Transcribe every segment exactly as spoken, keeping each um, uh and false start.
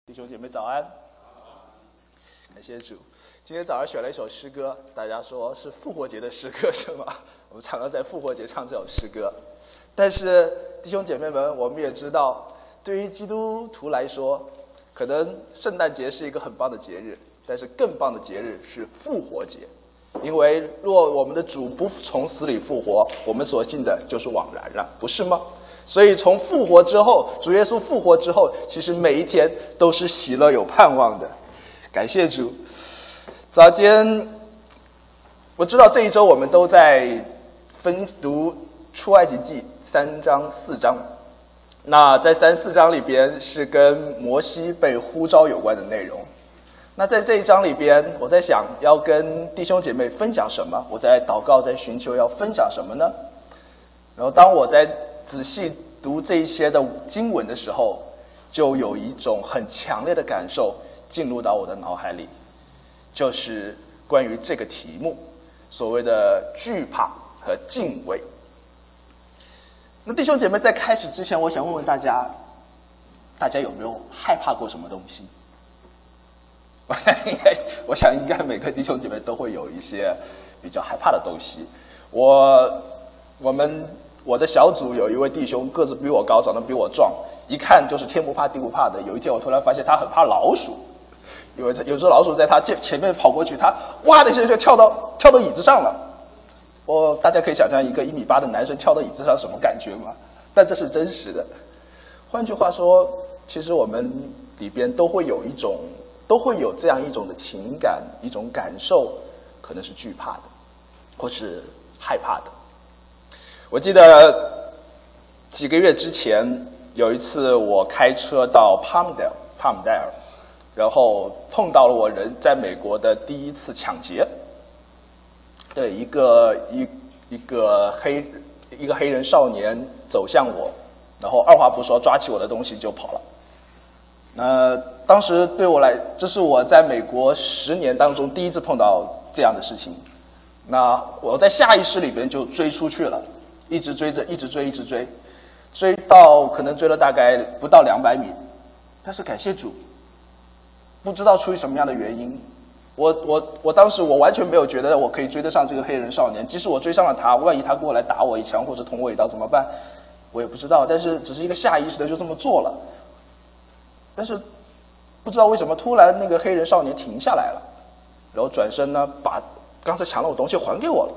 弟兄姐妹早安，感谢主。今天早上选了一首诗歌，大家说是复活节的诗歌是吗？我们常常在复活节唱这首诗歌。但是弟兄姐妹们，我们也知道，对于基督徒来说，可能圣诞节是一个很棒的节日，但是更棒的节日是复活节。因为若我们的主不从死里复活，我们所信的就是枉然了，不是吗？所以从复活之后，主耶稣复活之后，其实每一天都是喜乐有盼望的。感谢主。早间我知道这一周我们都在分读出埃及记三章四章，那在三四章里边是跟摩西被呼召有关的内容。那在这一章里边，我在想要跟弟兄姐妹分享什么，我在祷告，在寻求要分享什么呢？然后当我在仔细读这一些的经文的时候，就有一种很强烈的感受进入到我的脑海里，就是关于这个题目，所谓的惧怕和敬畏。那弟兄姐妹在开始之前，我想问问大家，大家有没有害怕过什么东西？我想应该，我想应该每个弟兄姐妹都会有一些比较害怕的东西。我我们我的小组有一位弟兄，个子比我高，长得比我壮，一看就是天不怕地不怕的。有一天我突然发现他很怕老鼠，因为有只老鼠在他前面跑过去，他哇的一声就跳到跳到椅子上了。我大家可以想象一个一米八的男生跳到椅子上什么感觉吗？但这是真实的。换句话说，其实我们里边都会有一种。都会有这样一种的情感，一种感受，可能是惧怕的，或是害怕的。我记得几个月之前有一次我开车到帕姆戴尔，帕姆戴尔，然后碰到了我人在美国的第一次抢劫。对，一个一一个黑一个黑人少年走向我，然后二话不说抓起我的东西就跑了。呃，当时对我来，这是我在美国十年当中第一次碰到这样的事情。那我在下意识里边就追出去了，一直追着，一直追，一直追，追到可能追了大概不到两百米。但是感谢主，不知道出于什么样的原因，我我我当时我完全没有觉得我可以追得上这个黑人少年，即使我追上了他，万一他过来打我一枪或者捅我一刀怎么办？我也不知道，但是只是一个下意识的就这么做了。但是不知道为什么突然那个黑人少年停下来了，然后转身呢把刚才抢了我东西还给我了。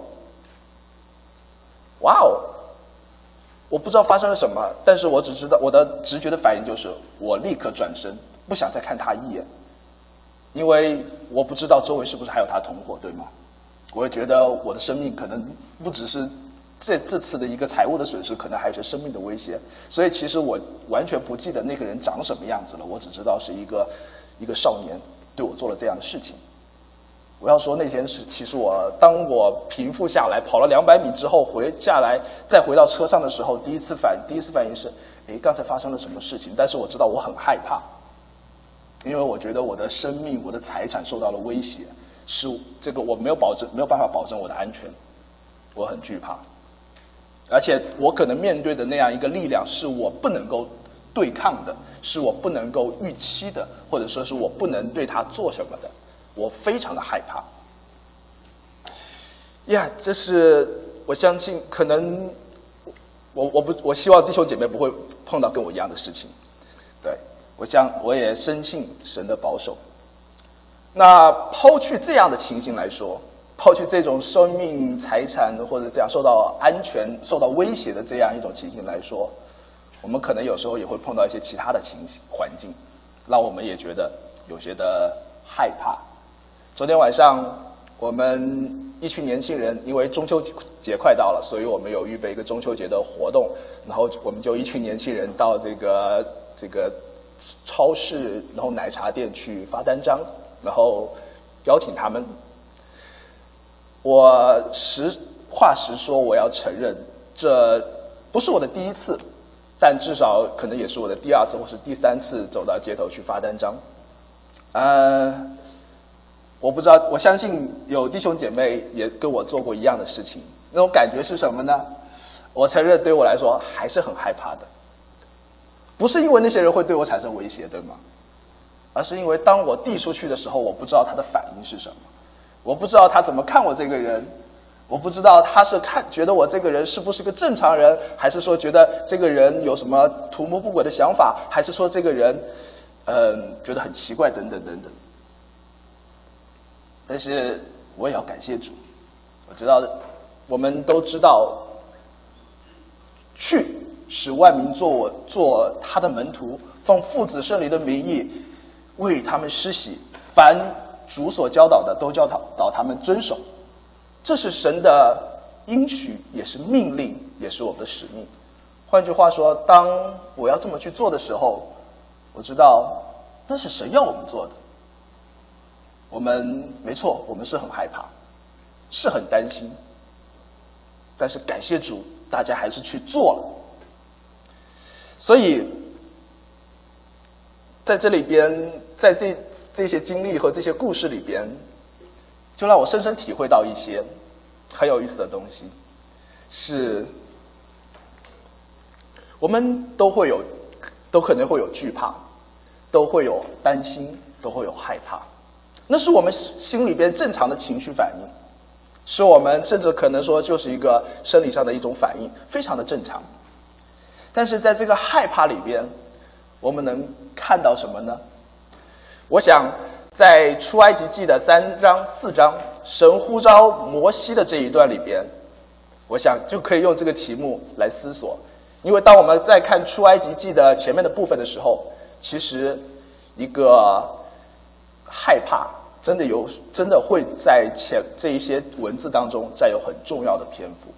哇哦！我不知道发生了什么，但是我只知道我的直觉的反应就是我立刻转身，不想再看他一眼，因为我不知道周围是不是还有他同伙，对吗？我会觉得我的生命可能不只是这这次的一个财务的损失，可能还是生命的威胁，所以其实我完全不记得那个人长什么样子了，我只知道是一个一个少年对我做了这样的事情。我要说那天是，其实我当我平复下来，跑了两百米之后回下来，再回到车上的时候，第一次反第一次反应是，诶，刚才发生了什么事情？但是我知道我很害怕，因为我觉得我的生命、我的财产受到了威胁，是这个我没有保证，没有办法保证我的安全，我很惧怕。而且我可能面对的那样一个力量是我不能够对抗的，是我不能够预期的，或者说是我不能对他做什么的，我非常的害怕。呀，这是我相信可能我我不我希望弟兄姐妹不会碰到跟我一样的事情。对，我想我也深信神的保守。那抛去这样的情形来说，抛去这种生命、财产或者这样受到安全、受到威胁的这样一种情形来说，我们可能有时候也会碰到一些其他的情形环境，让我们也觉得有些的害怕。昨天晚上，我们一群年轻人因为中秋节快到了，所以我们有预备一个中秋节的活动，然后我们就一群年轻人到这个这个超市，然后奶茶店去发单张，然后邀请他们。我实话实说，我要承认，这不是我的第一次，但至少可能也是我的第二次或是第三次走到街头去发单张。呃，我不知道，我相信有弟兄姐妹也跟我做过一样的事情，那种感觉是什么呢？我承认对我来说还是很害怕的，不是因为那些人会对我产生威胁，对吗？ 而是因为当我递出去的时候，我不知道他的反应是什么，我不知道他怎么看我这个人，我不知道他是看觉得我这个人是不是个正常人，还是说觉得这个人有什么图谋不轨的想法，还是说这个人嗯、呃、觉得很奇怪等等等等。但是我也要感谢主，我知道我们都知道去使万民做我做他的门徒，奉父子圣灵的名义为他们施洗，凡主所教导的都教导他们遵守。这是神的应许，也是命令，也是我们的使命。换句话说，当我要这么去做的时候，我知道那是神要我们做的。我们没错，我们是很害怕，是很担心，但是感谢主，大家还是去做了。所以在这里边，在这这些经历和这些故事里边，就让我深深体会到一些很有意思的东西，是我们都会有，都可能会有惧怕，都会有担心，都会有害怕，那是我们心里边正常的情绪反应，是我们甚至可能说就是一个生理上的一种反应，非常的正常。但是在这个害怕里边，我们能看到什么呢？我想在出埃及记的三章四章，神呼召摩西的这一段里边，我想就可以用这个题目来思索。因为当我们在看出埃及记的前面的部分的时候，其实一个害怕真的有真的会在前这一些文字当中占有很重要的篇幅。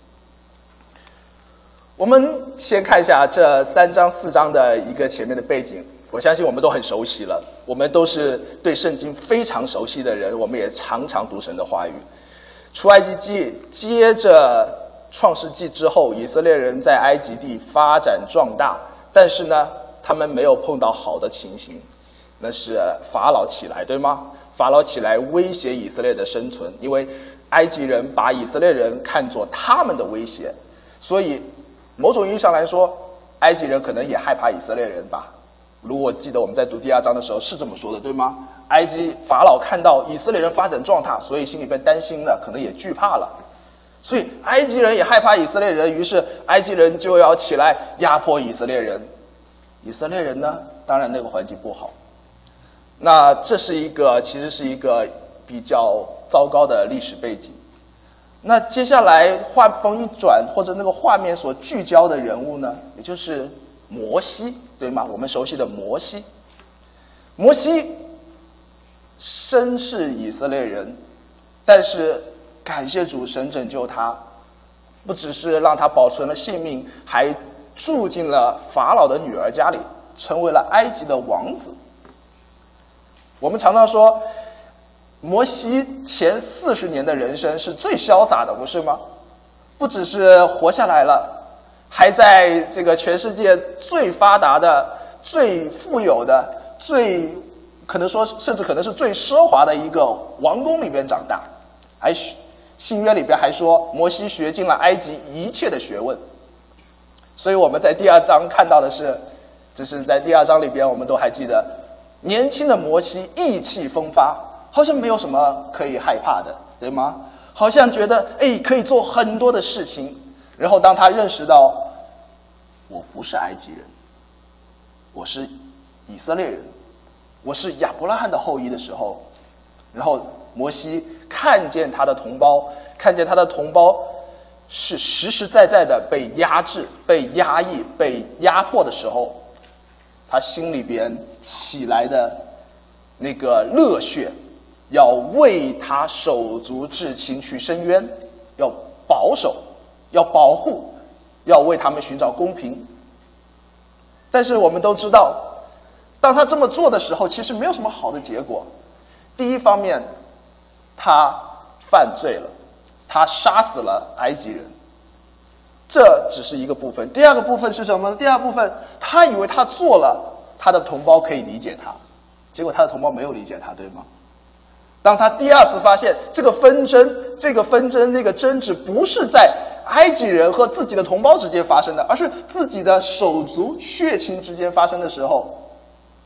我们先看一下这三章四章的一个前面的背景，我相信我们都很熟悉了，我们都是对圣经非常熟悉的人，我们也常常读神的话语。出埃及记接着创世纪之后，以色列人在埃及地发展壮大，但是呢，他们没有碰到好的情形，那是法老起来，对吗？法老起来威胁以色列的生存，因为埃及人把以色列人看作他们的威胁，所以某种意义上来说，埃及人可能也害怕以色列人吧。如果记得我们在读第二章的时候是这么说的，对吗？埃及法老看到以色列人发展壮大，所以心里边担心了，可能也惧怕了，所以埃及人也害怕以色列人，于是埃及人就要起来压迫以色列人。以色列人呢，当然那个环境不好。那这是一个其实是一个比较糟糕的历史背景。那接下来画风一转，或者那个画面所聚焦的人物呢，也就是摩西，对吗？我们熟悉的摩西。摩西身是以色列人，但是感谢主，神拯救他，不只是让他保存了性命，还住进了法老的女儿家里，成为了埃及的王子。我们常常说摩西前四十年的人生是最潇洒的，不是吗？不只是活下来了，还在这个全世界最发达的、最富有的、最可能说甚至可能是最奢华的一个王宫里边长大。还新约里边还说摩西学尽了埃及一切的学问。所以我们在第二章看到的是，只是在第二章里边我们都还记得，年轻的摩西意气风发，好像没有什么可以害怕的，对吗？好像觉得哎可以做很多的事情。然后当他认识到我不是埃及人，我是以色列人，我是亚伯拉罕的后裔的时候，然后摩西看见他的同胞，看见他的同胞是实实在在的被压制、被压抑、被压迫的时候，他心里边起来的那个热血，要为他手足至亲去伸冤，要保守，要保护，要为他们寻找公平。但是我们都知道，当他这么做的时候，其实没有什么好的结果。第一方面，他犯罪了，他杀死了埃及人，这只是一个部分。第二个部分是什么呢？第二部分，他以为他做了，他的同胞可以理解他，结果他的同胞没有理解他，对吗？当他第二次发现这个纷争，这个纷争，那个争执不是在埃及人和自己的同胞之间发生的，而是自己的手足血亲之间发生的时候，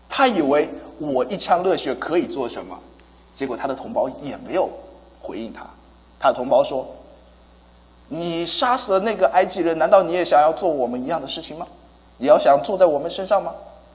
他以为我一腔热血可以做什么，结果他的同胞也没有回应他。他的同胞说，你杀死了那个埃及人，难道你也想要做我们一样的事情吗？也要想坐在我们身上吗？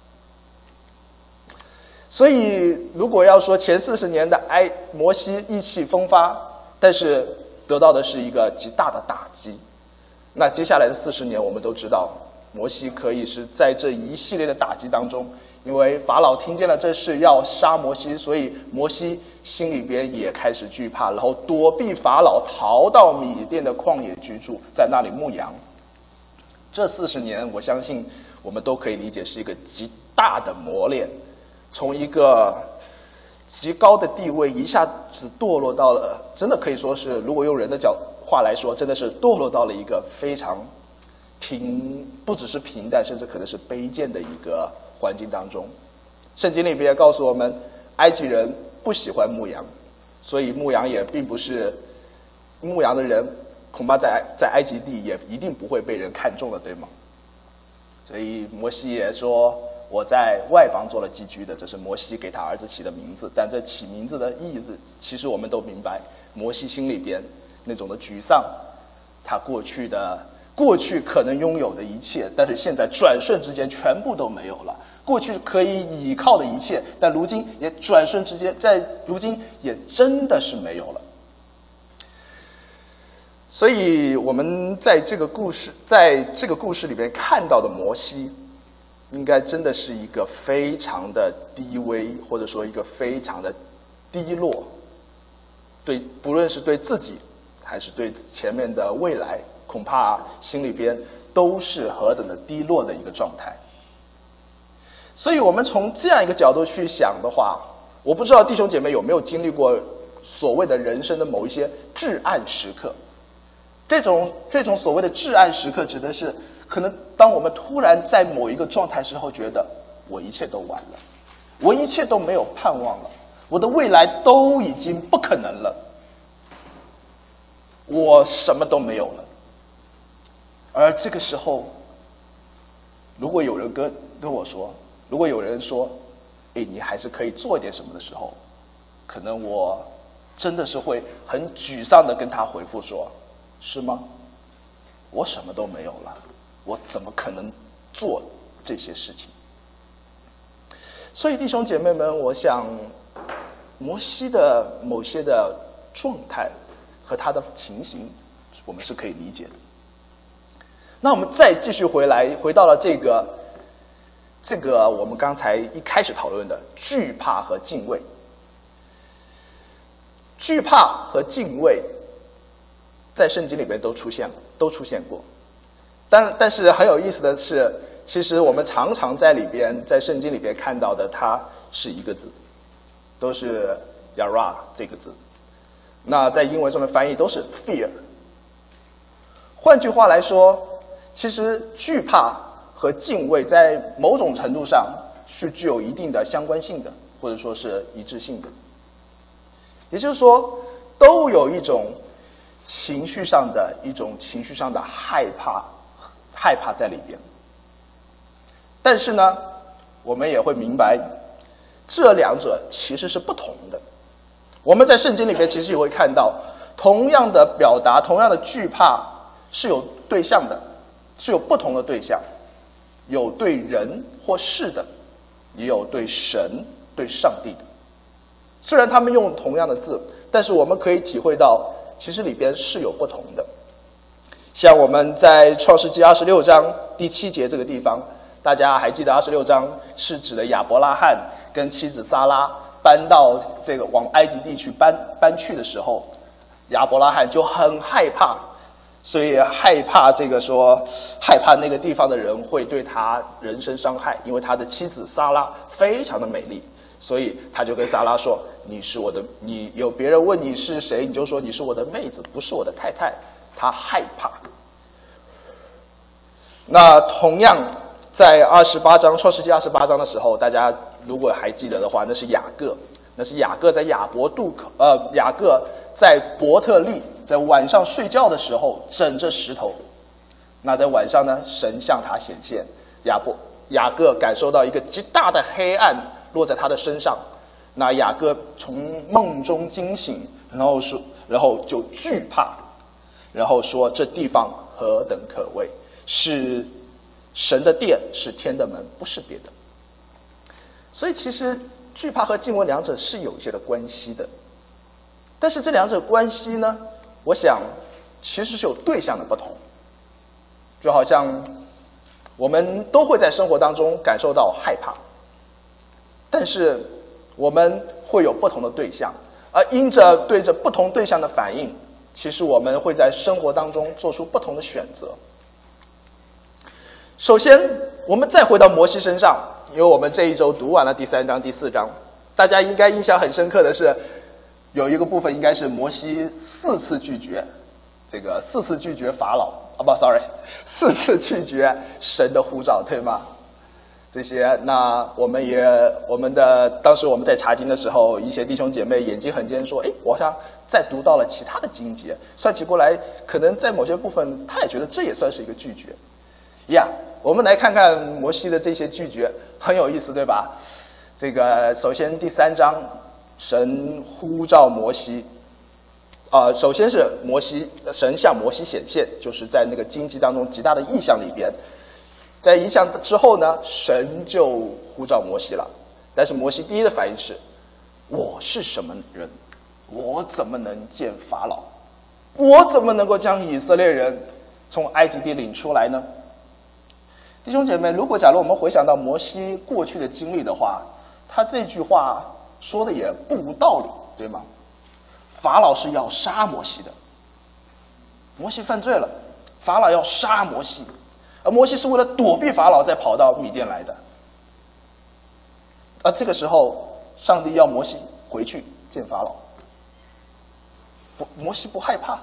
所以如果要说前四十年的埃摩西意气风发，但是得到的是一个极大的打击，那接下来的四十年我们都知道，摩西可以是在这一系列的打击当中，因为法老听见了这事要杀摩西，所以摩西心里边也开始惧怕，然后躲避法老，逃到米甸的旷野居住，在那里牧羊。这四十年我相信我们都可以理解是一个极大的磨练，从一个极高的地位一下子堕落到了，真的可以说是，如果用人的角话来说，真的是堕落到了一个非常平，不只是平淡，甚至可能是卑贱的一个环境当中。圣经里边告诉我们，埃及人不喜欢牧羊，所以牧羊也并不是牧羊的人，恐怕在在埃及地也一定不会被人看中的，对吗？所以摩西也说，我在外邦做了寄居的，这是摩西给他儿子起的名字。但这起名字的意思，其实我们都明白，摩西心里边那种的沮丧，他过去的过去可能拥有的一切，但是现在转瞬之间全部都没有了。过去可以倚靠的一切，但如今也转瞬之间，在如今也真的是没有了。所以我们在这个故事，在这个故事里边看到的摩西，应该真的是一个非常的低微，或者说一个非常的低落，对，不论是对自己还是对前面的未来，恐怕心里边都是何等的低落的一个状态。所以我们从这样一个角度去想的话，我不知道弟兄姐妹有没有经历过所谓的人生的某一些至暗时刻。这种这种所谓的至暗时刻，指的是可能当我们突然在某一个状态时候，觉得我一切都完了，我一切都没有盼望了，我的未来都已经不可能了，我什么都没有了。而这个时候，如果有人跟跟我说，如果有人说，哎，你还是可以做一点什么的时候，可能我真的是会很沮丧的跟他回复说，是吗？我什么都没有了，我怎么可能做这些事情？所以弟兄姐妹们，我想摩西的某些的状态和他的情形，我们是可以理解的。那我们再继续回来，回到了这个这个我们刚才一开始讨论的惧怕和敬畏。惧怕和敬畏在圣经里面都出现了，都出现过。但但是很有意思的是，其实我们常常在里边，在圣经里边看到的，它是一个字，都是 yara 这个字。那在英文上面翻译都是 fear。换句话来说，其实惧怕和敬畏在某种程度上是具有一定的相关性的，或者说是一致性的。也就是说，都有一种情绪上的一种情绪上的害怕，害怕在里边。但是呢，我们也会明白，这两者其实是不同的。我们在圣经里边其实也会看到，同样的表达，同样的惧怕是有对象的，是有不同的对象，有对人或事的，也有对神、对上帝的。虽然他们用同样的字，但是我们可以体会到，其实里边是有不同的。像我们在创世纪二十六章第七节这个地方，大家还记得二十六章是指的亚伯拉罕跟妻子撒拉搬到这个往埃及地去搬搬去的时候，亚伯拉罕就很害怕，所以害怕这个说害怕那个地方的人会对他人身伤害，因为他的妻子撒拉非常的美丽，所以他就跟撒拉说，你是我的，你有别人问你是谁，你就说你是我的妹子，不是我的太太。他害怕。那同样在二十八章创世纪二十八章的时候，大家如果还记得的话，那是雅各，那是雅各在亚伯渡口，呃，雅各在伯特利在晚上睡觉的时候枕着石头。那在晚上呢，神向他显现，亚伯雅各感受到一个极大的黑暗落在他的身上，那雅各从梦中惊醒，然后说，然后就惧怕，然后说这地方何等可畏，是神的殿，是天的门，不是别的。所以其实惧怕和敬畏两者是有一些的关系的，但是这两者关系呢，我想其实是有对象的不同。就好像我们都会在生活当中感受到害怕，但是我们会有不同的对象，而因着对着不同对象的反应，其实我们会在生活当中做出不同的选择。首先我们再回到摩西身上，因为我们这一周读完了第三章第四章，大家应该印象很深刻的是有一个部分应该是摩西四次拒绝这个四次拒绝法老啊不 sorry 四次拒绝神的呼召，对吗？这些那我们也我们的当时我们在查经的时候，一些弟兄姐妹眼睛很尖说，诶，我好像再读到了其他的经节，算起过来可能在某些部分他也觉得这也算是一个拒绝呀。Yeah, 我们来看看摩西的这些拒绝，很有意思，对吧？这个首先第三章，神呼召摩西，啊、呃，首先是摩西，神向摩西显现，就是在那个荆棘当中极大的异象里边，在异象之后呢，神就呼召摩西了。但是摩西第一的反应是：我是什么人？我怎么能见法老？我怎么能够将以色列人从埃及地领出来呢？弟兄姐妹，如果假如我们回想到摩西过去的经历的话，他这句话说的也不无道理，对吗？法老是要杀摩西的，摩西犯罪了，法老要杀摩西，而摩西是为了躲避法老才跑到米甸来的。而这个时候，上帝要摩西回去见法老，不，摩西不害怕。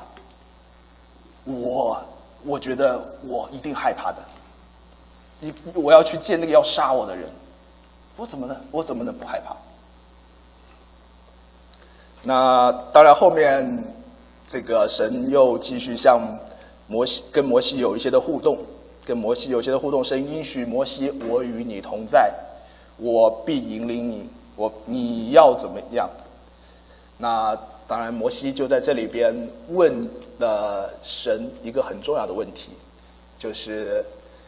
我我觉得我一定害怕的。你我要去见那个要杀我的人，我怎么能我怎么能不害怕？那当然后面这个神又继续向摩西跟摩西有一些的互动，跟摩西有些的互动，神应许摩西，我与你同在，我必引领你，我你要怎么样子？那当然摩西就在这里边问了神一个很重要的问题，就是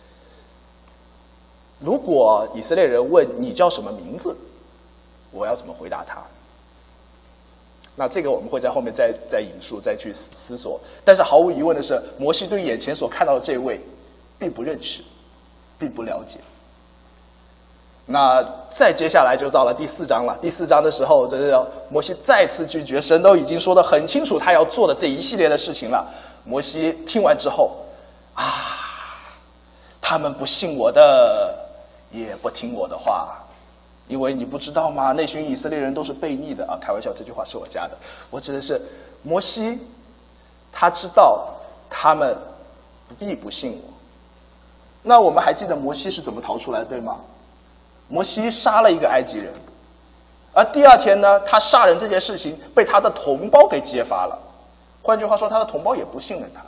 如果以色列人问你叫什么名字，我要怎么回答他？那这个我们会在后面再再引述再去思索。但是毫无疑问的是，摩西对眼前所看到的这位并不认识，并不了解。那再接下来就到了第四章了。第四章的时候，这是摩西再次拒绝，神都已经说得很清楚他要做的这一系列的事情了。摩西听完之后啊，他们不信我的，也不听我的话，因为你不知道吗？那群以色列人都是悖逆的啊！开玩笑，这句话是我加的。我指的是摩西，他知道他们必不信我。那我们还记得摩西是怎么逃出来，对吗？摩西杀了一个埃及人，而第二天呢，他杀人这件事情被他的同胞给揭发了。换句话说，他的同胞也不信任他。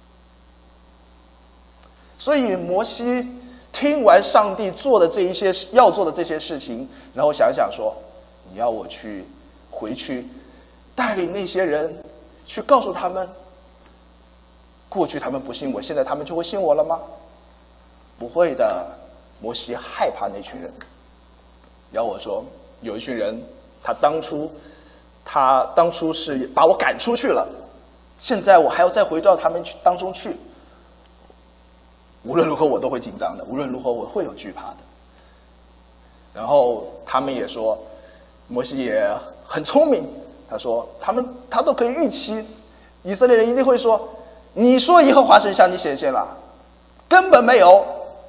所以摩西听完上帝做的这一些要做的这些事情，然后想想说，你要我去回去带领那些人去告诉他们，过去他们不信我，现在他们就会信我了吗？不会的。摩西害怕那群人。要我说，有一群人，他当初他当初是把我赶出去了，现在我还要再回到他们去当中去，无论如何我都会紧张的，无论如何我会有惧怕的。然后他们也说，摩西也很聪明，他说他们他都可以预期以色列人一定会说，你说耶和华神向你显现了，根本没有。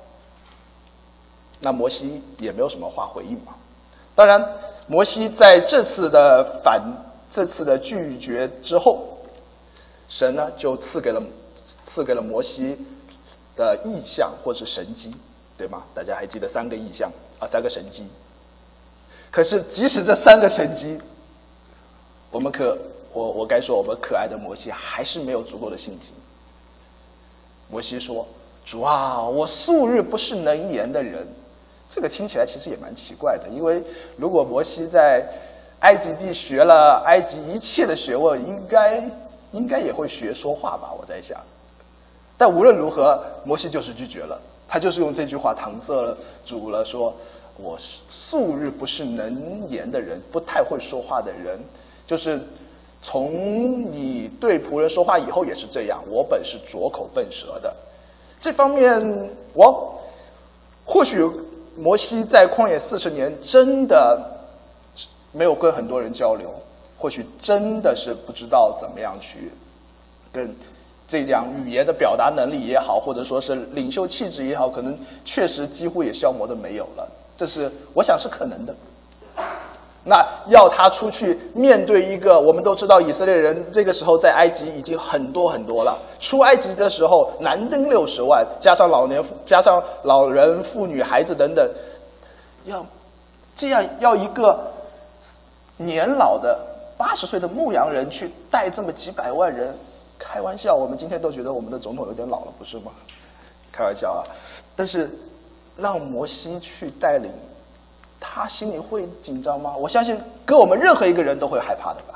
那摩西也没有什么话回应嘛。当然摩西在这次的反这次的拒绝之后，神呢就赐给了赐给了摩西的异象或是神迹，对吗？大家还记得三个异象啊，三个神迹。可是即使这三个神迹，我们可我我该说我们可爱的摩西还是没有足够的信心。摩西说，主啊，我素日不是能言的人， 这个听起来其实也蛮奇怪的，因为如果摩西在埃及地学了埃及一切的学问，应该应该也会学说话吧，我在想。但无论如何，摩西就是拒绝了，他就是用这句话搪塞了主了，说我素日不是能言的人，不太会说话的人，就是从你对仆人说话以后也是这样，我本是拙口笨舌的。这方面我或许摩西在旷野四十年真的没有跟很多人交流，或许真的是不知道怎么样去跟这样语言的表达能力也好，或者说是领袖气质也好，可能确实几乎也消磨的没有了，这是我想是可能的。那要他出去面对一个，我们都知道以色列人这个时候在埃及已经很多很多了，出埃及的时候男丁六十万，加上老年加上老人妇女孩子等等，要这样要一个年老的八十岁的牧羊人去带这么几百万人，开玩笑，我们今天都觉得我们的总统有点老了，不是吗？开玩笑啊！但是让摩西去带领，他心里会紧张吗？我相信跟我们任何一个人都会害怕的吧。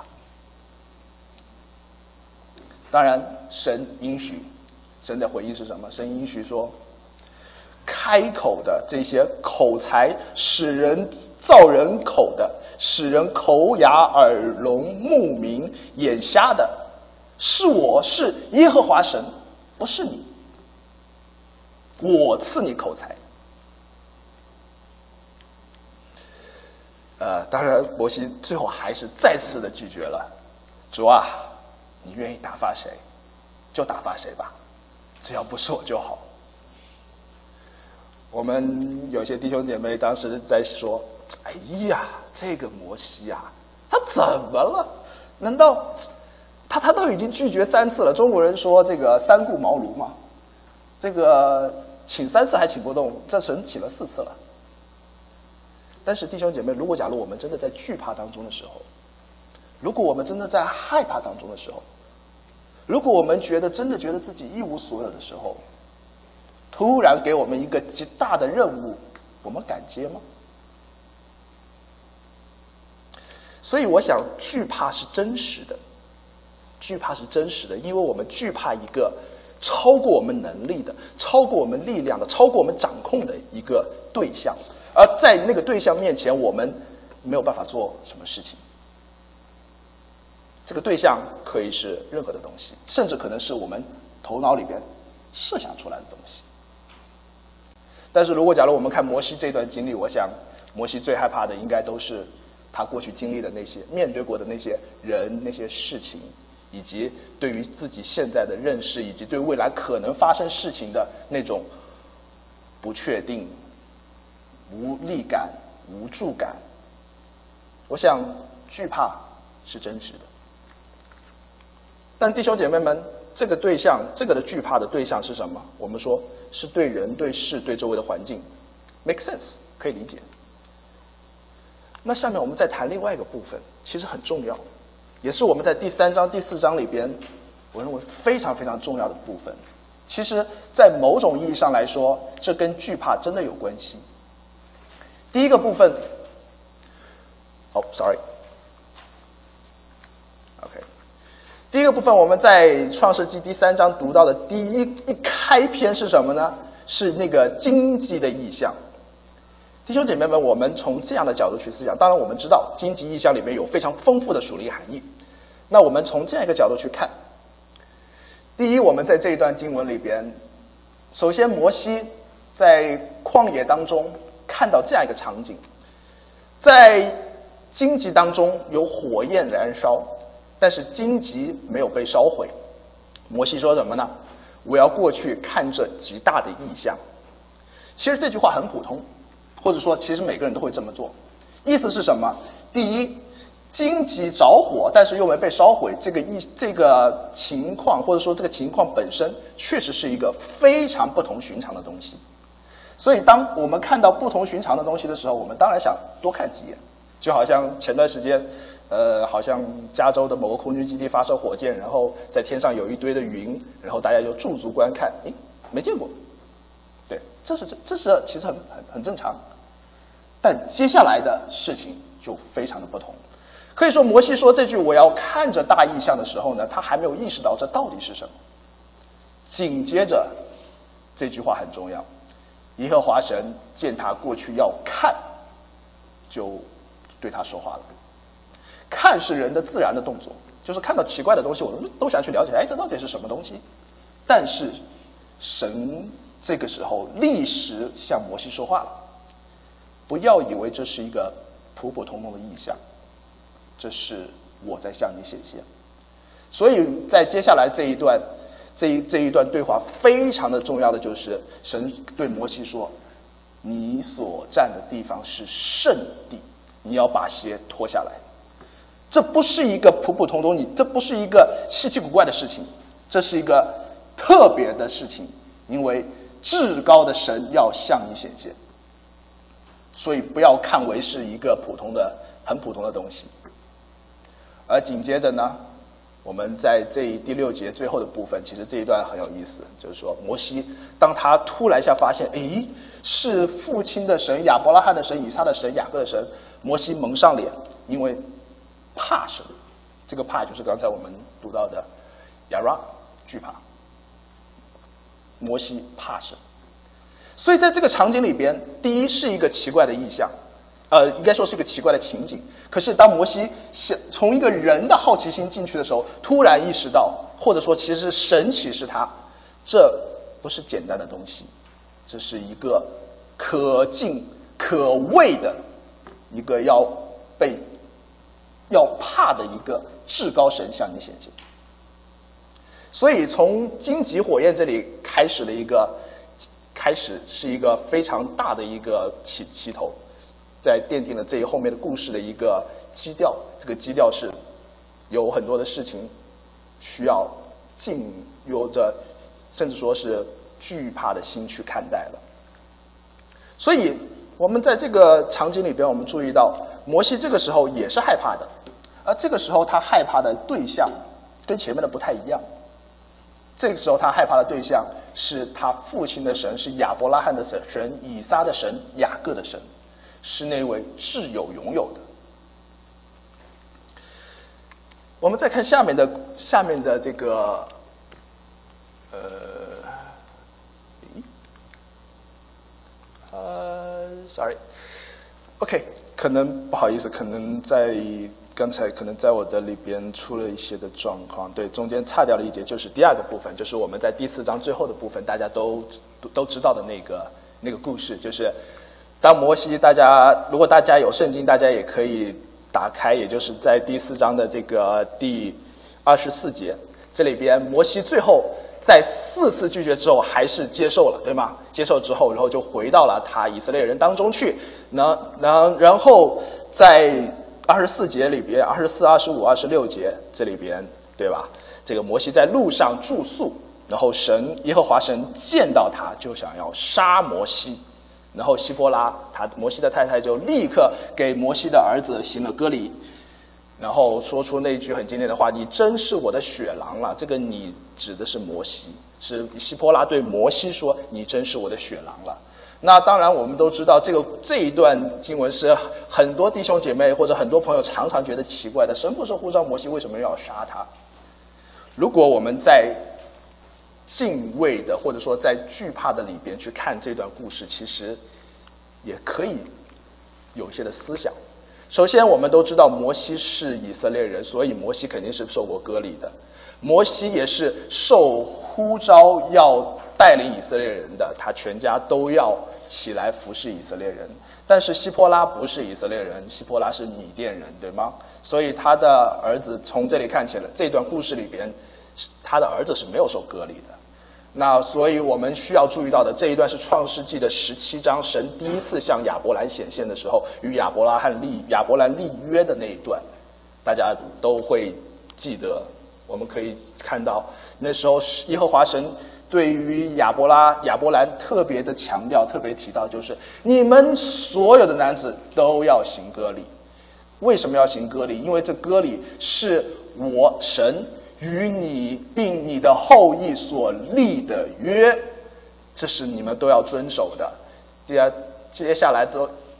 当然神允许，神的回应是什么？神允许说，开口的这些口才使人造人口的，使人口哑耳聋目明眼瞎的，是我，是耶和华神，不是你，我赐你口才。呃，当然摩西最后还是再次的拒绝了。主啊，你愿意打发谁就打发谁吧，只要不是我就好。我们有些弟兄姐妹当时在说，哎呀，这个摩西啊，他怎么了？难道他他都已经拒绝三次了？中国人说这个三顾茅庐嘛，这个请三次还请不动，这神请了四次了。但是弟兄姐妹，如果假如我们真的在惧怕当中的时候，如果我们真的在害怕当中的时候，如果我们觉得真的觉得自己一无所有的时候，突然给我们一个极大的任务，我们敢接吗？所以我想惧怕是真实的，惧怕是真实的，因为我们惧怕一个超过我们能力的，超过我们力量的，超过我们掌控的一个对象，而在那个对象面前，我们没有办法做什么事情。这个对象可以是任何的东西，甚至可能是我们头脑里边设想出来的东西。但是如果假如我们看摩西这段经历，我想摩西最害怕的应该都是他过去经历的那些面对过的那些人、那些事情，以及对于自己现在的认识，以及对未来可能发生事情的那种不确定、无力感、无助感。我想惧怕是真实的，但弟兄姐妹们，这个对象，这个的惧怕的对象是什么？我们说是对人、对事、对周围的环境 ，make sense， 可以理解。那下面我们再谈另外一个部分，其实很重要，也是我们在第三章、第四章里边，我认为非常非常重要的部分。其实，在某种意义上来说，这跟惧怕真的有关系。第一个部分，哦 ，sorry，OK。第一个部分，我们在创世纪第三章读到的第一一开篇是什么呢？是那个荆棘的意象。弟兄姐妹们，我们从这样的角度去思想，当然我们知道荆棘意象里面有非常丰富的属灵含义。那我们从这样一个角度去看，第一，我们在这一段经文里边，首先摩西在旷野当中看到这样一个场景，在荆棘当中有火焰燃烧，但是荆棘没有被烧毁。摩西说什么呢？我要过去看这极大的异象。其实这句话很普通，或者说其实每个人都会这么做。意思是什么？第一，荆棘着火但是又没被烧毁，这个意这个情况，或者说这个情况本身确实是一个非常不同寻常的东西。所以当我们看到不同寻常的东西的时候，我们当然想多看几眼。就好像前段时间呃，好像加州的某个空军基地发射火箭，然后在天上有一堆的云，然后大家就驻足观看，诶，没见过。对，这是这是其实很很很正常。 但接下来的事情就非常的不同。可以说摩西说这句我要看着大异象的时候呢，他还没有意识到这到底是什么。紧接着这句话很重要，耶和华神见他过去要看，就对他说话了。看是人的自然的动作，就是看到奇怪的东西我们都想去了解，哎，这到底是什么东西。但是神这个时候立时向摩西说话了，不要以为这是一个普普通通的意象，这是我在向你显现。所以在接下来这一段这一这一段对话非常的重要的就是神对摩西说，你所站的地方是圣地，你要把鞋脱下来。这不是一个普普通通，你这不是一个稀奇古怪的事情，这是一个特别的事情，因为至高的神要向你显现，所以不要看为是一个普通的很普通的东西。而紧接着呢，我们在这第六节最后的部分，其实这一段很有意思，就是说摩西当他突然一下发现，诶，是父亲的神亚伯拉罕的神以撒的神雅各的神，摩西蒙上脸，因为怕神，这个怕就是刚才我们读到的亚拉，惧怕。摩西怕神，所以在这个场景里边，第一是一个奇怪的意象，呃，应该说是一个奇怪的情景。可是当摩西想从一个人的好奇心进去的时候，突然意识到，或者说其实是神启示他，这不是简单的东西，这是一个可敬可畏的一个要被要怕的一个至高神向你显现。所以从荆棘火焰这里开始了一个开始是一个非常大的一个起起头，在奠定了这一后面的故事的一个基调。这个基调是有很多的事情需要敬有着甚至说是惧怕的心去看待了。所以我们在这个场景里边，我们注意到摩西这个时候也是害怕的，而这个时候他害怕的对象跟前面的不太一样。这个时候他害怕的对象是他父亲的神，是亚伯拉罕的神，以撒的神，雅各的神，是那位至有永有的。我们再看下面的下面的这个呃呃 sorry OK 可能不好意思，可能在刚才可能在我的里边出了一些的状况，对，中间差掉了一节，就是第二个部分，就是我们在第四章最后的部分，大家都都都知道的那个那个故事，就是当摩西，大家如果大家有圣经，大家也可以打开，也就是在第四章的这个第二十四节，这里边摩西最后在四次拒绝之后还是接受了，对吗？接受之后，然后就回到了他以色列人当中去，然然然后在二十四节里边，二十四、二十五、二十六节这里边，对吧？这个摩西在路上住宿，然后神耶和华神见到他，就想要杀摩西，然后希波拉他摩西的太太就立刻给摩西的儿子行了割礼，然后说出那句很经典的话：“你真是我的血狼了。”这个你指的是摩西，是希波拉对摩西说：“你真是我的血狼了。”那当然我们都知道这个这一段经文是很多弟兄姐妹或者很多朋友常常觉得奇怪的，神不是呼召摩西，为什么要杀他？如果我们在敬畏的或者说在惧怕的里边去看这段故事，其实也可以有一些的思想。首先我们都知道摩西是以色列人，所以摩西肯定是受过割礼的，摩西也是受呼召要带领以色列人的，他全家都要起来服侍以色列人。但是希波拉不是以色列人，希波拉是米甸人，对吗？所以他的儿子从这里看起来，这段故事里边他的儿子是没有受割礼的。那所以我们需要注意到的这一段是创世纪的十七章，神第一次向亚伯兰显现的时候，与亚伯拉罕立亚伯兰立约的那一段，大家都会记得。我们可以看到那时候耶和华神对于亚伯拉亚伯兰特别的强调，特别提到，就是你们所有的男子都要行割礼。为什么要行割礼？因为这割礼是我神与你并你的后裔所立的约，这是你们都要遵守的。接接下来都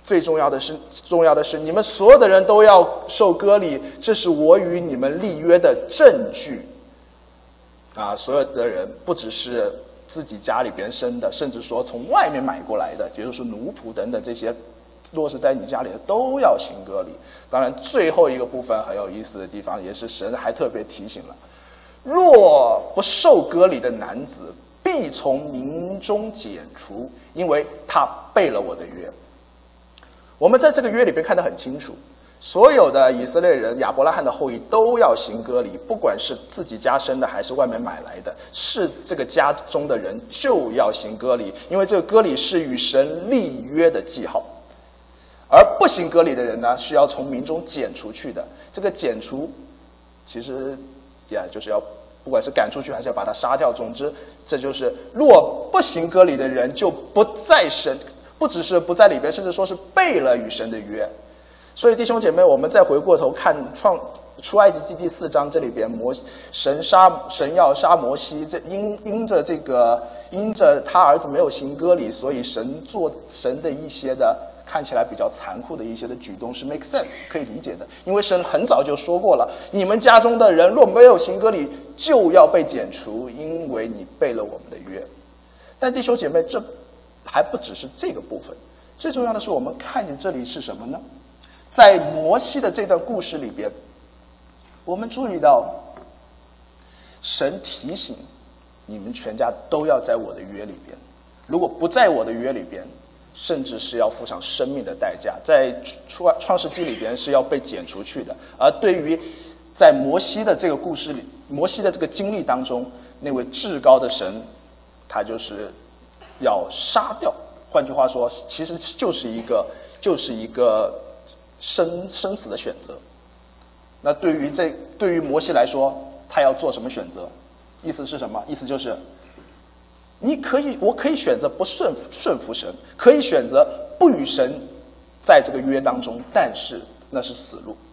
最重要的是，重要的是，你们所有的人都要受割礼，这是我与你们立约的证据。啊，所有的人不只是自己家里边生的，甚至说从外面买过来的，也就是奴仆等等这些，落实在你家里的都要行割礼。当然，最后一个部分很有意思的地方，也是神还特别提醒了：若不受割礼的男子，必从民中剪除，因为他背了我的约。我们在这个约里边看得很清楚，所有的以色列人，亚伯拉罕的后裔都要行割礼，不管是自己家生的还是外面买来的，是这个家中的人就要行割礼，因为这个割礼是与神立约的记号。而不行割礼的人呢，是要从民中剪除去的。这个剪除其实也就是要不管是赶出去还是要把他杀掉，总之这就是若不行割礼的人就不在神，不只是不在里边，甚至说是背了与神的约。所以弟兄姐妹，我们再回过头看创出埃及记第四章，这里边摩神杀神要杀摩西，这因因着这个因着他儿子没有行割礼，所以神做神的一些的看起来比较残酷的一些的举动是 make sense 可以理解的，因为神很早就说过了，你们家中的人若没有行割礼，就要被剪除，因为你背了我们的约。但弟兄姐妹，这还不只是这个部分，最重要的是我们看见这里是什么呢？在摩西的这段故事里边，我们注意到神提醒你们全家都要在我的约里边，如果不在我的约里边，甚至是要付上生命的代价，在创世纪里边是要被剪除去的。而对于在摩西的这个故事里，摩西的这个经历当中，那位至高的神他就是要杀掉，换句话说其实就是一个就是一个生生死的选择。那对于这对于摩西来说，他要做什么选择？意思是什么？意思就是你可以我可以选择不顺顺服神，可以选择不与神在这个约当中，但是那是死路。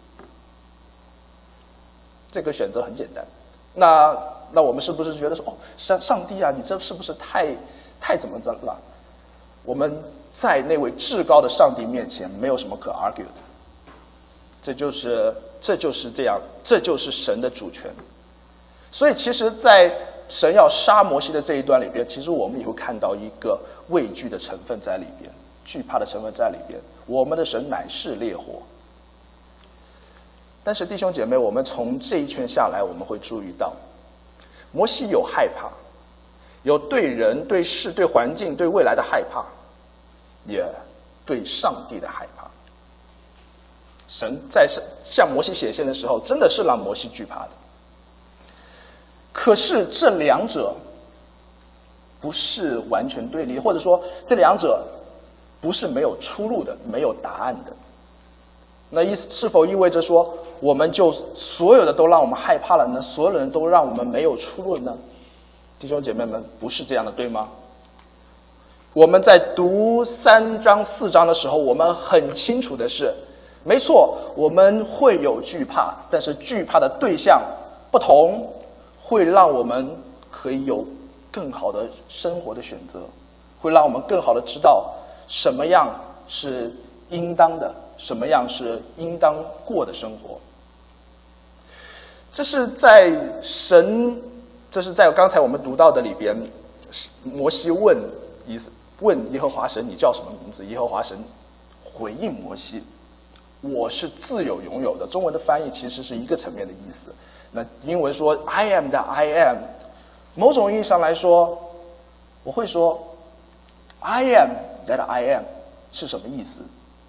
这个选择很简单。那那我们是不是觉得说，哦，上上帝啊，你这是不是太太怎么着了？我们在那位至高的上帝面前没有什么可 argue 的。这就是这就是这样，这就是神的主权。所以其实在神要杀摩西的这一段里边，其实我们也会看到一个畏惧的成分在里边，惧怕的成分在里边。我们的神乃是烈火。但是弟兄姐妹，我们从这一圈下来，我们会注意到摩西有害怕，有对人对事对环境对未来的害怕，也对上帝的害怕。神在向摩西显现的时候，真的是让摩西惧怕的。可是这两者不是完全对立，或者说这两者不是没有出路的，没有答案的。那意思是否意味着说，我们就所有的都让我们害怕了呢？所有的人都让我们没有出路呢？弟兄姐妹们，不是这样的，对吗？我们在读三章四章的时候，我们很清楚的是，没错，我们会有惧怕，但是惧怕的对象不同，会让我们可以有更好的生活的选择，会让我们更好的知道什么样是应当的，什么样是应当过的生活。这是在神，这是在刚才我们读到的里边，摩西问以问耶和华神，你叫什么名字？耶和华神回应摩西，我是自有拥有的。中文的翻译其实是一个层面的意思。那英文说 I am 的 I am， 某种意义上来说，我会说 I am that I am 是什么意思？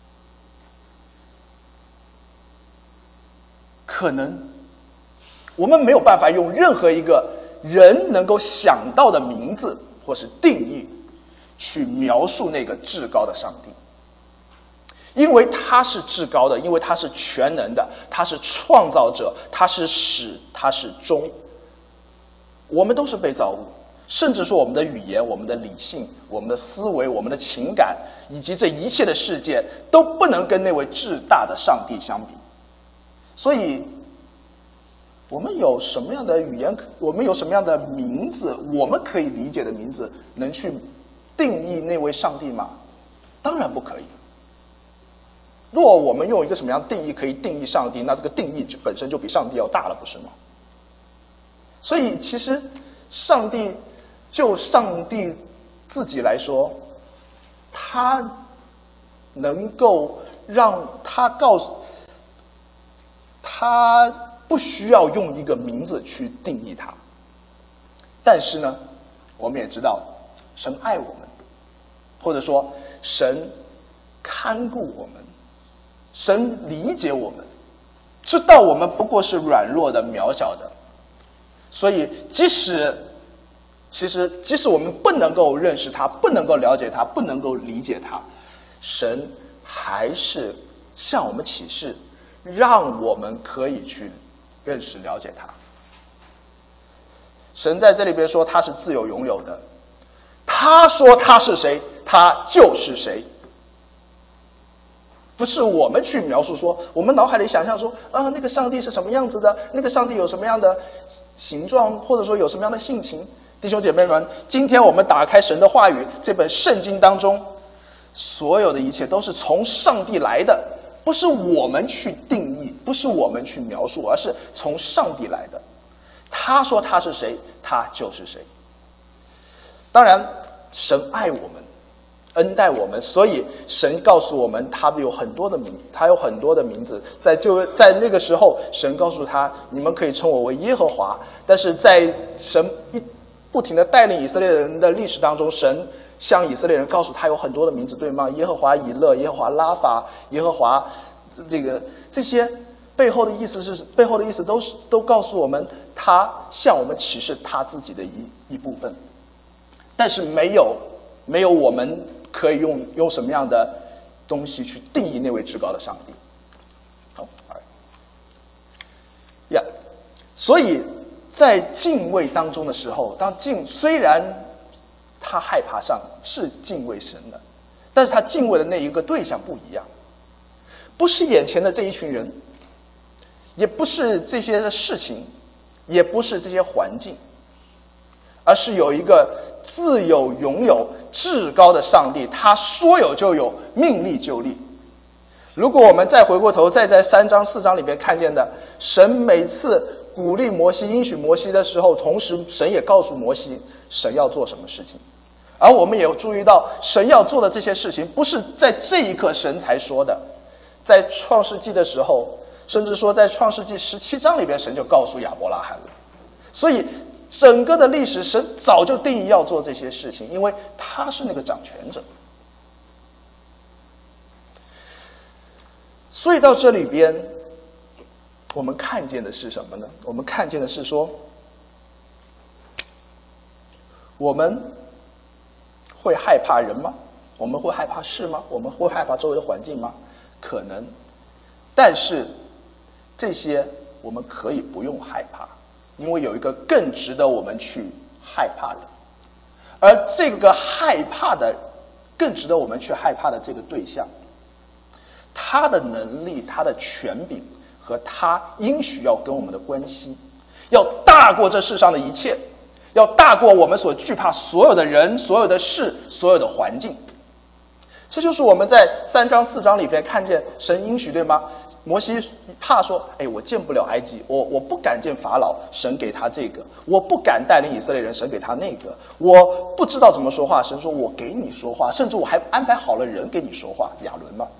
可能我们没有办法用任何一个人能够想到的名字或是定义去描述那个至高的上帝，因为他是至高的，因为他是全能的，他是创造者，他是始，他是终。我们都是被造物，甚至说我们的语言、我们的理性、我们的思维、我们的情感，以及这一切的世界都不能跟那位至大的上帝相比。所以我们有什么样的语言，我们有什么样的名字，我们可以理解的名字，能去定义那位上帝吗？当然不可以。 若我们用一个什么样的定义可以定义上帝，那这个定义本身就比上帝要大了，不是吗？所以其实上帝就上帝自己来说，他能够让他告诉他不需要用一个名字去定义他，但是呢，我们也知道神爱我们，或者说神看顾我们，神理解我们，知道我们不过是软弱的、渺小的，所以即使其实即使我们不能够认识他，不能够了解他，不能够理解他，神还是向我们启示，让我们可以去认识了解他。神在这里边说他是自由拥有的，他说他是谁，他就是谁。不是我们去描述说，我们脑海里想象说，啊，那个上帝是什么样子的，那个上帝有什么样的形状，或者说有什么样的性情。弟兄姐妹们，今天我们打开神的话语，这本圣经当中，所有的一切都是从上帝来的，不是我们去定义，不是我们去描述，而是从上帝来的。他说他是谁，他就是谁。当然，神爱我们，恩待我们，所以神告诉我们他有很多的名，他有很多的名字。在就在那个时候，神告诉他，你们可以称我为耶和华。但是在神一不停的带领以色列人的历史当中，神向以色列人告诉他有很多的名字，对吗？耶和华以勒，耶和华拉法，耶和华这个这些背后的意思是背后的意思都是都告诉我们，他向我们启示他自己的一一部分。但是没有没有我们可以用用什么样的东西去定义那位至高的上帝。好，呀，所以在敬畏当中的时候，当敬虽然他害怕上是敬畏神的，但是他敬畏的那一个对象不一样，不是眼前的这一群人，也不是这些的事情，也不是这些环境，而是有一个自有拥有至高的上帝，他说有就有，命立就立。如果我们再回过头，再在三章四章里面看见的，神每次鼓励摩西、应许摩西的时候，同时神也告诉摩西神要做什么事情。而我们也有注意到，神要做的这些事情不是在这一刻神才说的，在创世纪的时候，甚至说在创世纪十七章里边，神就告诉亚伯拉罕了。所以整个的历史，神早就定义要做这些事情，因为他是那个掌权者。所以到这里边，我们看见的是什么呢？我们看见的是说，我们会害怕人吗？我们会害怕事吗？我们会害怕周围的环境吗？可能，但是这些我们可以不用害怕，因为有一个更值得我们去害怕的，而这个害怕的，更值得我们去害怕的这个对象，他的能力、他的权柄和他应许要跟我们的关系，要大过这世上的一切，要大过我们所惧怕所有的人、所有的事、所有的环境。这就是我们在三章四章里边看见神应许，对吗？摩西怕说，哎，我见不了埃及，我我不敢见法老，神给他这个；我不敢带领以色列人，神给他那个；我不知道怎么说话，神说我给你说话，甚至我还安排好了人给你说话。亚伦嘛，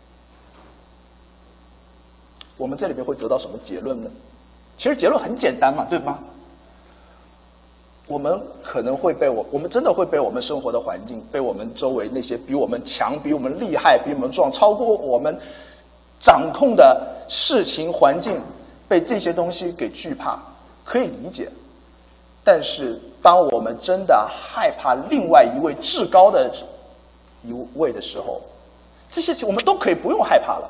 我们这里边会得到什么结论呢？其实结论很简单嘛，对吗？我们可能会被我，我们真的会被我们生活的环境，被我们周围那些比我们强、比我们厉害、比我们壮、超过我们掌控的事情、环境，被这些东西给惧怕，可以理解。但是当我们真的害怕另外一位至高的一位的时候，这些我们都可以不用害怕了。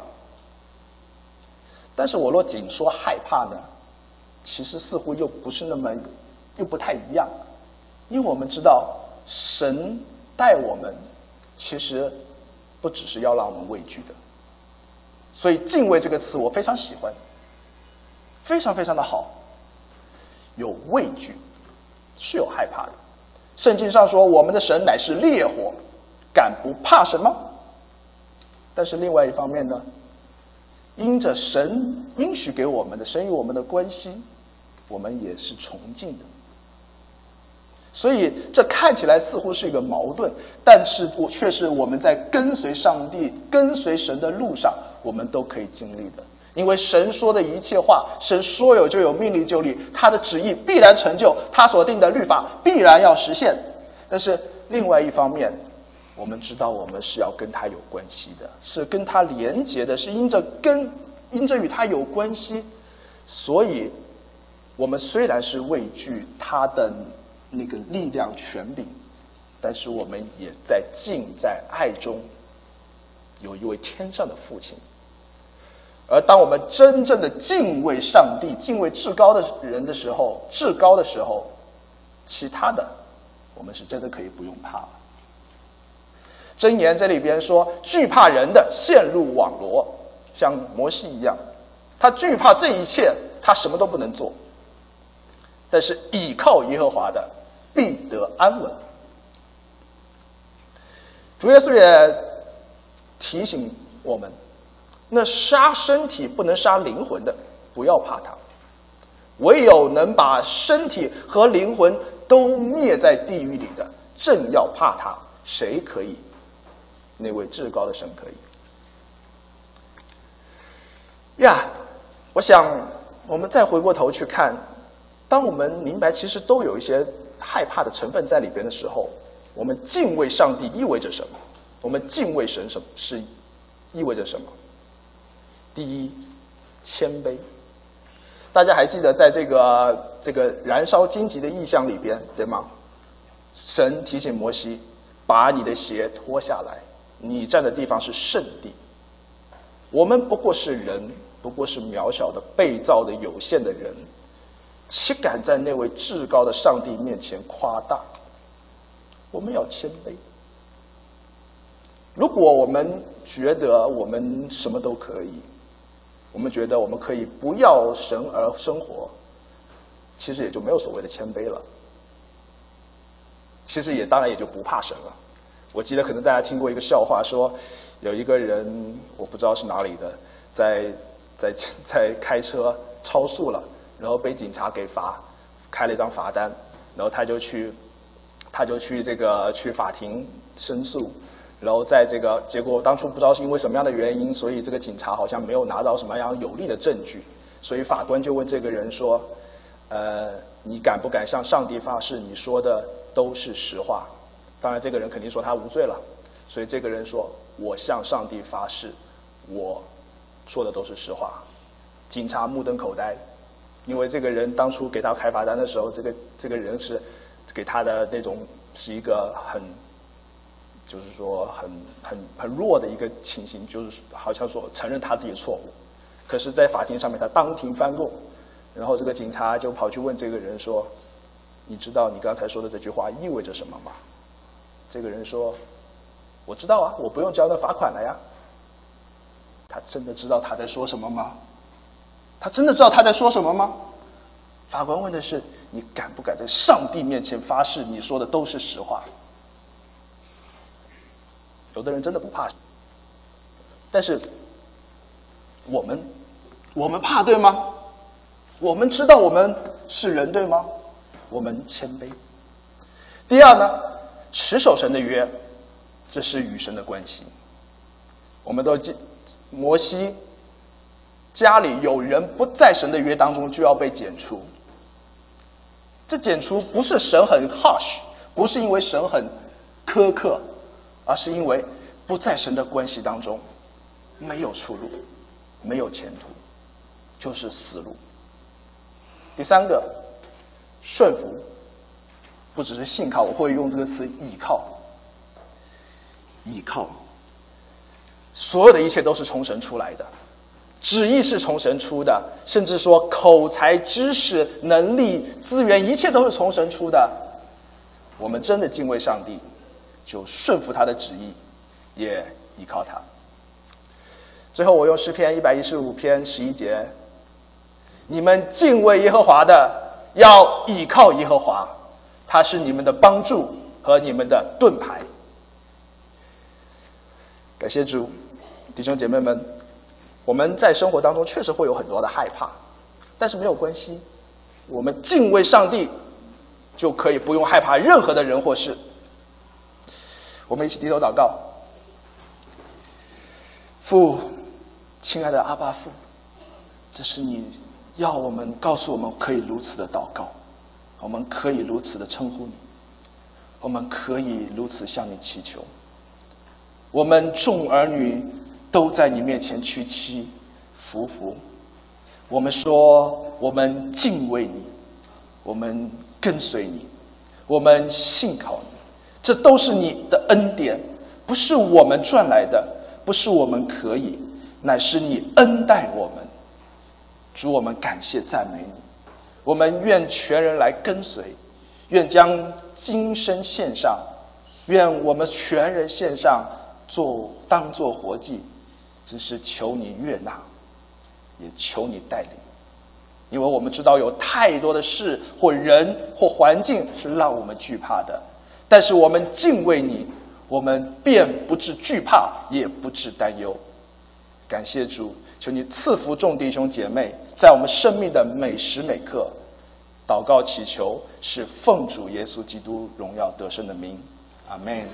但是我若仅说害怕呢，其实似乎又不是那么又不太一样，因为我们知道神带我们其实不只是要让我们畏惧的。所以敬畏这个词我非常喜欢，非常非常的好。有畏惧是有害怕的，圣经上说我们的神乃是烈火，敢不怕什么？ 但是另外一方面呢，因着神应许给我们的神与我们的关系，我们也是崇敬的。所以这看起来似乎是一个矛盾，但是我却是我们在跟随上帝跟随神的路上我们都可以经历的。因为神说的一切话，神说有就有，命立就立，他的旨意必然成就，他所定的律法必然要实现。但是另外一方面，我们知道我们是要跟他有关系的，是跟他连结的，是因着跟因着与他有关系，所以我们虽然是畏惧他的那个力量权柄，但是我们也在敬在爱中有一位天上的父亲。而当我们真正的敬畏上帝，敬畏至高的人的时候，至高的时候，其他的我们是真的可以不用怕了。箴言这里边说，惧怕人的陷入网罗，像摩西一样，他惧怕这一切，他什么都不能做。但是倚靠耶和华的必得安稳。主耶稣也提醒我们，那杀身体不能杀灵魂的，不要怕他，唯有能把身体和灵魂都灭在地狱里的，正要怕他。谁可以？那位至高的神可以呀。我想我们再回过头去看，当我们明白其实都有一些害怕的成分在里边的时候，我们敬畏上帝意味着什么？我们敬畏神什么是意味着什么？第一，谦卑。大家还记得在这个这个燃烧荆棘的意象里边，对吗？神提醒摩西，把你的鞋脱下来，你站的地方是圣地。我们不过是人，不过是渺小的被造的有限的人，岂敢在那位至高的上帝面前夸大？我们要谦卑。如果我们觉得我们什么都可以，我们觉得我们可以不要神而生活，其实也就没有所谓的谦卑了，其实也当然也就不怕神了。我记得可能大家听过一个笑话，说有一个人，我不知道是哪里的，在在在开车超速了，然后被警察给罚，开了一张罚单，然后他就去他就去这个去法庭申诉。然后在这个结果当初不知道是因为什么样的原因，所以这个警察好像没有拿到什么样有力的证据，所以法官就问这个人说，呃，你敢不敢向上帝发誓你说的都是实话？当然这个人肯定说他无罪了，所以这个人说，我向上帝发誓我说的都是实话。警察目瞪口呆，因为这个人当初给他开罚单的时候，这个这个人是给他的那种是一个很就是说很很很弱的一个情形，就是好像说承认他自己的错误。可是在法庭上面他当庭翻供，然后这个警察就跑去问这个人说，你知道你刚才说的这句话意味着什么吗？这个人说，我知道啊，我不用交那罚款了呀。他真的知道他在说什么吗？他真的知道他在说什么吗？法官问的是，你敢不敢在上帝面前发誓你说的都是实话？有的人真的不怕，但是我们我们怕，对吗？我们知道我们是人，对吗？我们谦卑。第二呢，持守神的约，这是与神的关系。我们都记摩西家里有人不在神的约当中，就要被剪除。这剪除不是神很 harsh， 不是因为神很苛刻，而是因为不在神的关系当中，没有出路，没有前途，就是死路。第三个，顺服，不只是信靠，我会用这个词倚靠。倚靠，所有的一切都是从神出来的，旨意是从神出的，甚至说口才、知识、能力、资源，一切都是从神出的。我们真的敬畏上帝，就顺服他的旨意，也依靠他。最后我用诗篇一百一十五篇十一节，你们敬畏耶和华的，要倚靠耶和华，他是你们的帮助和你们的盾牌。感谢主， 弟兄姐妹们，我们在生活当中确实会有很多的害怕，但是没有关系，我们敬畏上帝，就可以不用害怕任何的人或事。我们一起低头祷告。父，亲爱的阿爸父，这是你要我们告诉我们可以如此的祷告，我们可以如此的称呼你，我们可以如此向你祈求。我们众儿女都在你面前屈膝匍匐，我们说我们敬畏你，我们跟随你，我们信靠你，这都是你的恩典，不是我们赚来的，不是我们可以，乃是你恩待我们。主，我们感谢赞美你，我们愿全人来跟随，愿将今生献上，愿我们全人献上，做当作活祭，只是求你悦纳，也求你带领。因为我们知道有太多的事或人或环境是让我们惧怕的，但是我们敬畏你，我们便不致惧怕，也不致担忧。感谢主，求你赐福众弟兄姐妹，在我们生命的每时每刻，祷告祈求是奉主耶稣基督荣耀得胜的名，阿们。